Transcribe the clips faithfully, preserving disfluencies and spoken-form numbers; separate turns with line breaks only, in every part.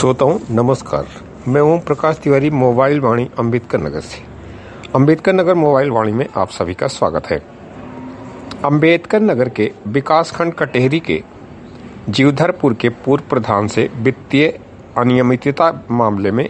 श्रोताओं नमस्कार। मैं ओम प्रकाश तिवारी मोबाइल वाणी अम्बेडकर नगर से। अम्बेडकर नगर मोबाइल वाणी में आप सभी का स्वागत है। अम्बेडकर नगर के विकासखंड कटेहरी के जीवधरपुर के पूर्व प्रधान से वित्तीय अनियमितता मामले में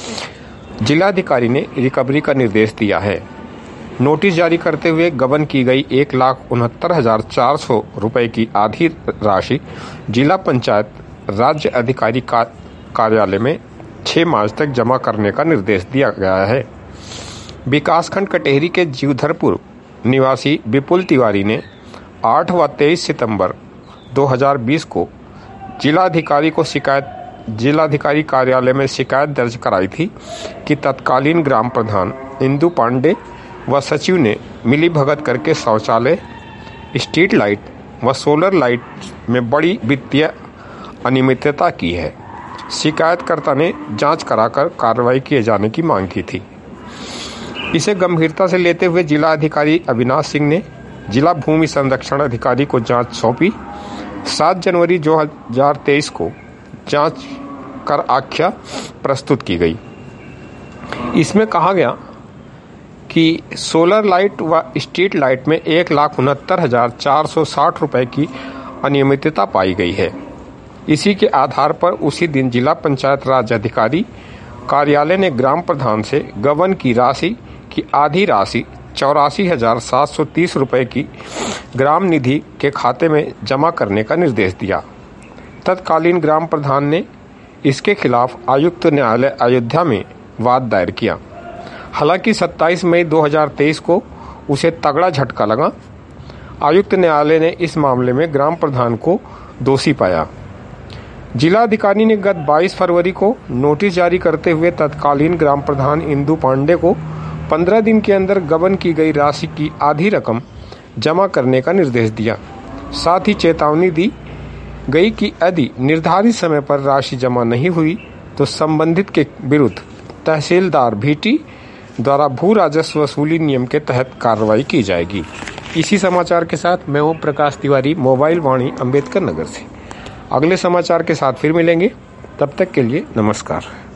जिलाधिकारी ने रिकवरी का निर्देश दिया है। नोटिस जारी करते हुए गबन की गई एक लाख उनहत्तर हजार चार सौ रुपए की आधी राशि जिला पंचायत राज्य अधिकारी का कार्यालय में छह मार्च तक जमा करने का निर्देश दिया गया है। विकासखंड कटेहरी के जीवधरपुर निवासी विपुल तिवारी ने आठ व तेईस सितंबर दो हज़ार बीस को जिलाधिकारी को शिकायत जिलाधिकारी कार्यालय में शिकायत दर्ज कराई थी कि तत्कालीन ग्राम प्रधान इंदु पांडे व सचिव ने मिली भगत करके शौचालय, स्ट्रीट लाइट व सोलर लाइट में बड़ी वित्तीय अनियमितता की है। शिकायतकर्ता ने जांच कराकर कार्रवाई किए जाने की मांग की थी। इसे गंभीरता से लेते हुए जिला अधिकारी अविनाश सिंह ने जिला भूमि संरक्षण अधिकारी को जांच सौंपी। सात जनवरी दो हज़ार तेईस को जांच कर आख्या प्रस्तुत की गई। इसमें कहा गया कि सोलर लाइट व स्ट्रीट लाइट में एक लाख उनहत्तर हजार चार सौ साठ रुपए की अनियमितता पाई गई है। इसी के आधार पर उसी दिन जिला पंचायत राज अधिकारी कार्यालय ने ग्राम प्रधान से गबन की राशि की आधी राशि चौरासी हजार सात सौ तीस रुपए की ग्राम निधि के खाते में जमा करने का निर्देश दिया। तत्कालीन ग्राम प्रधान ने इसके खिलाफ आयुक्त न्यायालय अयोध्या में वाद दायर किया। हालांकि सत्ताईस मई दो हज़ार तेईस को उसे तगड़ा झटका लगा। आयुक्त न्यायालय ने इस मामले में ग्राम प्रधान को दोषी पाया। जिलाधिकारी ने गत बाईस फरवरी को नोटिस जारी करते हुए तत्कालीन ग्राम प्रधान इंदु पांडे को पंद्रह दिन के अंदर गबन की गई राशि की आधी रकम जमा करने का निर्देश दिया। साथ ही चेतावनी दी गई कि यदि निर्धारित समय पर राशि जमा नहीं हुई तो संबंधित के विरुद्ध तहसीलदार भीटी द्वारा भू राजस्व वसूली नियम के तहत कार्रवाई की जाएगी। इसी समाचार के साथ मैं ओम प्रकाश तिवारी मोबाइल वाणी अम्बेडकर नगर से। अगले समाचार के साथ फिर मिलेंगे। तब तक के लिए नमस्कार।